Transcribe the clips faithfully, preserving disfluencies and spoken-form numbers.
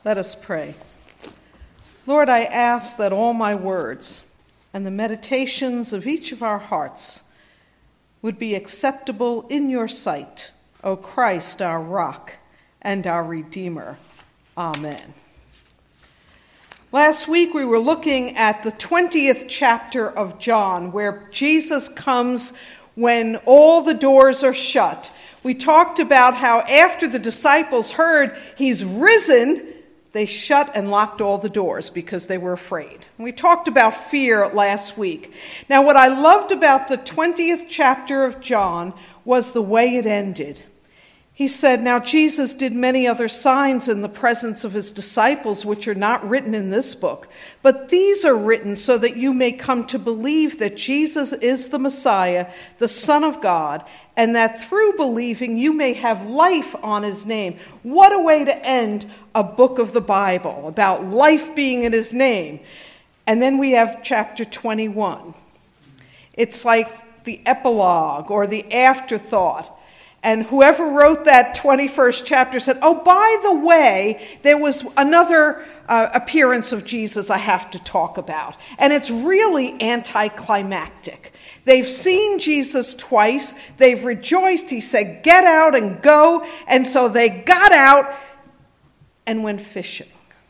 Let us pray. Lord, I ask that all my words and the meditations of each of our hearts would be acceptable in your sight, O Christ, our rock and our Redeemer. Amen. Last week we were looking at the twentieth chapter of John, where Jesus comes when all the doors are shut. We talked about how after the disciples heard he's risen, they shut and locked all the doors because they were afraid. We talked about fear last week. Now, what I loved about the twentieth chapter of John was the way it ended. He said, "Now Jesus did many other signs in the presence of his disciples, which are not written in this book. But these are written so that you may come to believe that Jesus is the Messiah, the Son of God, and that through believing you may have life on his name." What a way to end a book of the Bible, about life being in his name. And then we have chapter twenty-one. It's like the epilogue or the afterthought. And whoever wrote that twenty-first chapter said, oh, by the way, there was another uh, appearance of Jesus I have to talk about. And it's really anticlimactic. They've seen Jesus twice. They've rejoiced. He said, get out and go. And so they got out and went fishing.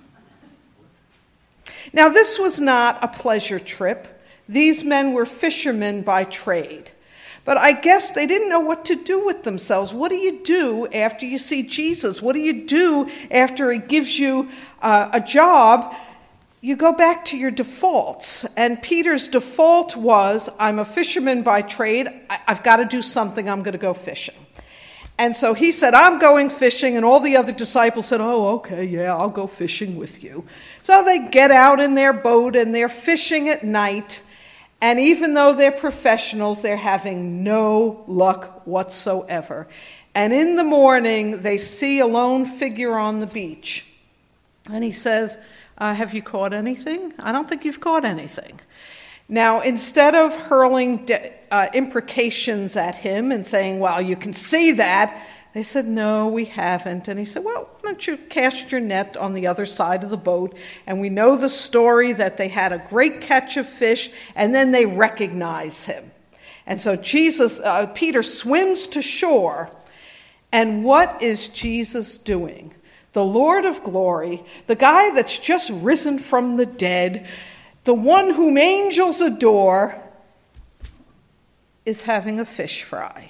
Now, this was not a pleasure trip. These men were fishermen by trade. But I guess they didn't know what to do with themselves. What do you do after you see Jesus? What do you do after he gives you uh, a job? You go back to your defaults. And Peter's default was, I'm a fisherman by trade. I- I've got to do something. I'm going to go fishing. And so he said, I'm going fishing. And all the other disciples said, oh, okay, yeah, I'll go fishing with you. So they get out in their boat and they're fishing at night. And even though they're professionals, they're having no luck whatsoever. And in the morning, they see a lone figure on the beach. And he says, uh, have you caught anything? I don't think you've caught anything. Now, instead of hurling de- uh, imprecations at him and saying, well, you can see that, they said, no, we haven't. And he said, well, why don't you cast your net on the other side of the boat? And we know the story that they had a great catch of fish, and then they recognize him. And so Jesus, uh, Peter swims to shore. And what is Jesus doing? The Lord of glory, the guy that's just risen from the dead, the one whom angels adore, is having a fish fry.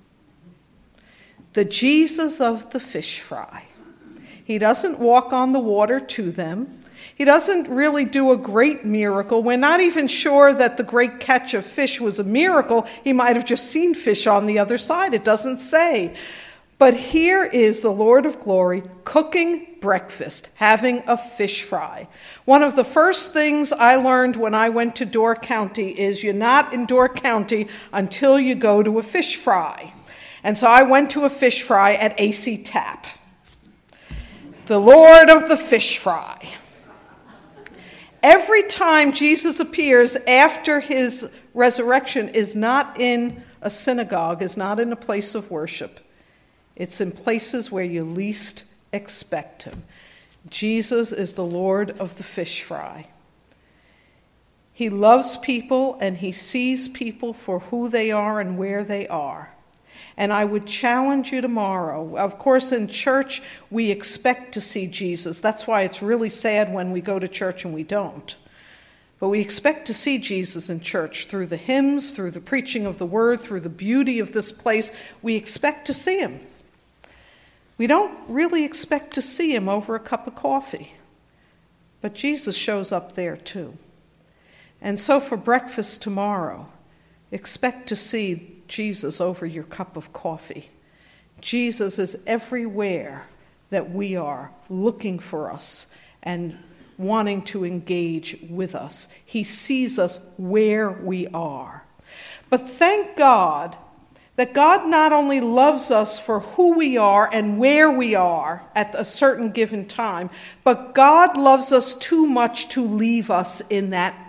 The Jesus of the fish fry. He doesn't walk on the water to them. He doesn't really do a great miracle. We're not even sure that the great catch of fish was a miracle. He might have just seen fish on the other side. It doesn't say. But here is the Lord of glory cooking breakfast, having a fish fry. One of the first things I learned when I went to Door County is you're not in Door County until you go to a fish fry. And so I went to a fish fry at A C Tap. The Lord of the fish fry. Every time Jesus appears after his resurrection is not in a synagogue, is not in a place of worship. It's in places where you least expect him. Jesus is the Lord of the fish fry. He loves people and he sees people for who they are and where they are. And I would challenge you tomorrow. Of course, in church, we expect to see Jesus. That's why it's really sad when we go to church and we don't. But we expect to see Jesus in church through the hymns, through the preaching of the word, through the beauty of this place. We expect to see him. We don't really expect to see him over a cup of coffee. But Jesus shows up there too. And so for breakfast tomorrow, expect to see Jesus over your cup of coffee. Jesus is everywhere that we are, looking for us and wanting to engage with us. He sees us where we are. But thank God that God not only loves us for who we are and where we are at a certain given time, but God loves us too much to leave us in that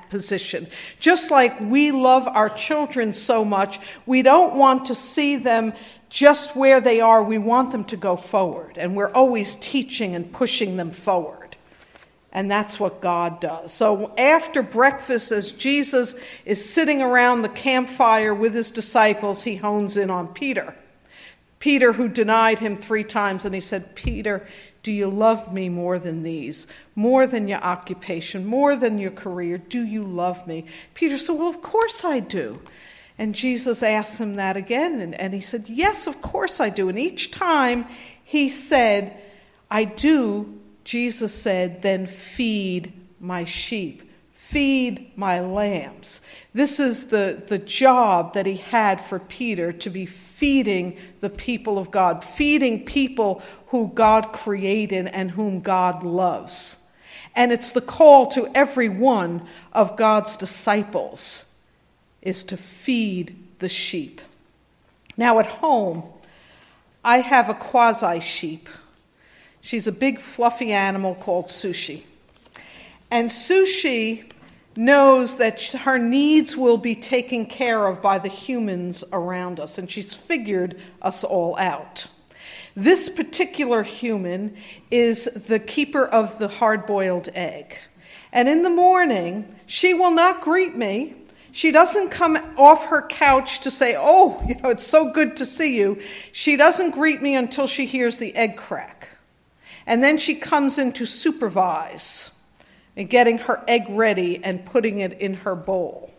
position. Just like we love our children so much, we don't want to see them just where they are. We want them to go forward, and we're always teaching and pushing them forward. And that's what God does. So after breakfast, as Jesus is sitting around the campfire with his disciples, he hones in on Peter. Peter, who denied him three times, and he said, "Peter, do you love me more than these? More than your occupation? More than your career? Do you love me?" Peter said, "Well, of course I do." And Jesus asked him that again, and, and he said, "Yes, of course I do." And each time he said, "I do," Jesus said, "Then feed my sheep. Feed my lambs." This is the, the job that he had for Peter, to be feeding the people of God, feeding people who God created and whom God loves. And it's the call to every one of God's disciples, is to feed the sheep. Now at home, I have a quasi-sheep. She's a big fluffy animal called Sushi. And Sushi knows that her needs will be taken care of by the humans around us, and she's figured us all out. This particular human is the keeper of the hard-boiled egg. And in the morning, she will not greet me. She doesn't come off her couch to say, "Oh, you know, it's so good to see you." She doesn't greet me until she hears the egg crack. And then she comes in to supervise and getting her egg ready and putting it in her bowl.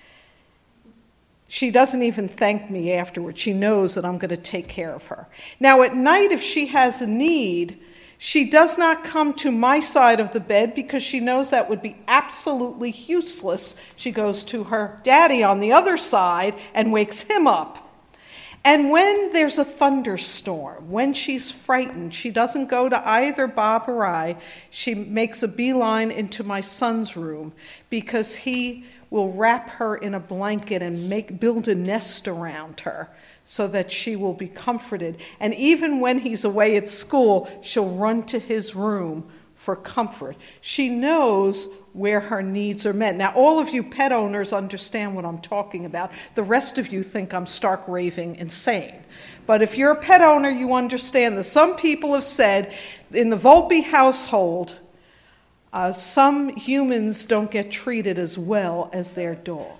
She doesn't even thank me afterwards. She knows that I'm going to take care of her. Now at night, if she has a need, she does not come to my side of the bed because she knows that would be absolutely useless. She goes to her daddy on the other side and wakes him up. And when there's a thunderstorm, when she's frightened, she doesn't go to either Bob or I. She makes a beeline into my son's room because he will wrap her in a blanket and make build a nest around her so that she will be comforted. And even when he's away at school, she'll run to his room for comfort. She knows where her needs are met. Now, all of you pet owners understand what I'm talking about. The rest of you think I'm stark raving insane. But if you're a pet owner, you understand that some people have said in the Volpe household, uh, some humans don't get treated as well as their dog.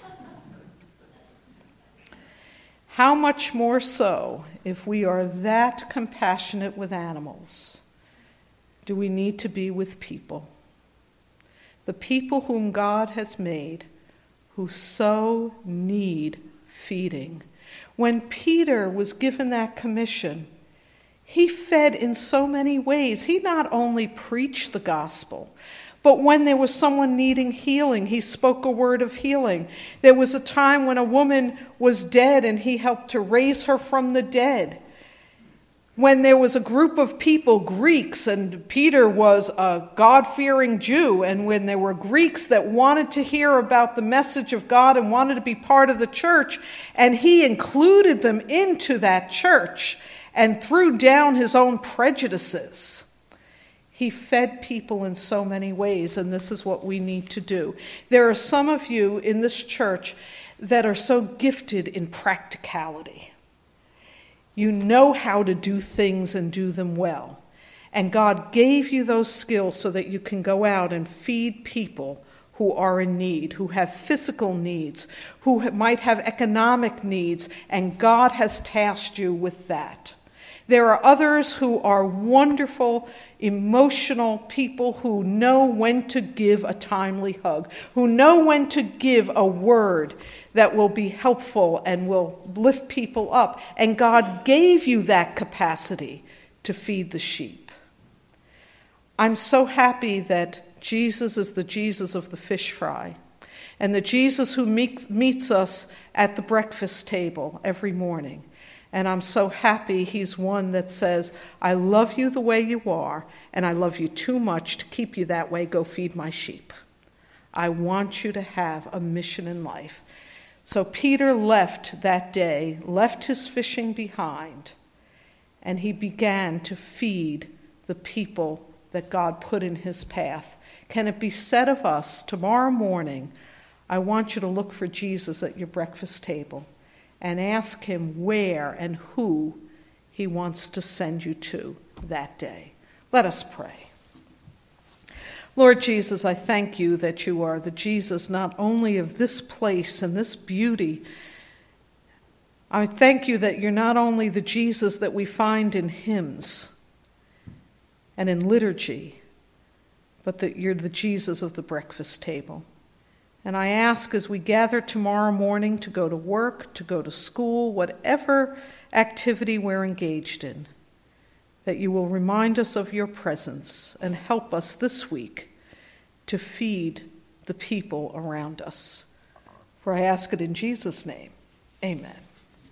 How much more so if we are that compassionate with animals do we need to be with people? The people whom God has made, who so need feeding. When Peter was given that commission, he fed in so many ways. He not only preached the gospel, but when there was someone needing healing, he spoke a word of healing. There was a time when a woman was dead and he helped to raise her from the dead. When there was a group of people, Greeks, and Peter was a God-fearing Jew, and when there were Greeks that wanted to hear about the message of God and wanted to be part of the church, and he included them into that church and threw down his own prejudices. He fed people in so many ways, and this is what we need to do. There are some of you in this church that are so gifted in practicality. You know how to do things and do them well. And God gave you those skills so that you can go out and feed people who are in need, who have physical needs, who might have economic needs, and God has tasked you with that. There are others who are wonderful, emotional people who know when to give a timely hug, who know when to give a word that will be helpful and will lift people up. And God gave you that capacity to feed the sheep. I'm so happy that Jesus is the Jesus of the fish fry, and the Jesus who meet, meets us at the breakfast table every morning. And I'm so happy he's one that says, I love you the way you are, and I love you too much to keep you that way. Go feed my sheep. I want you to have a mission in life. So Peter left that day, left his fishing behind, and he began to feed the people that God put in his path? Can it be said of us tomorrow morning, I want you to look for Jesus at your breakfast table and ask him where and who he wants to send you to that day? Let us pray. Lord Jesus, I thank you that you are the Jesus not only of this place and this beauty. I thank you that you're not only the Jesus that we find in hymns and in liturgy, but that you're the Jesus of the breakfast table. And I ask as we gather tomorrow morning to go to work, to go to school, whatever activity we're engaged in, that you will remind us of your presence and help us this week to feed the people around us. For I ask it in Jesus' name. Amen.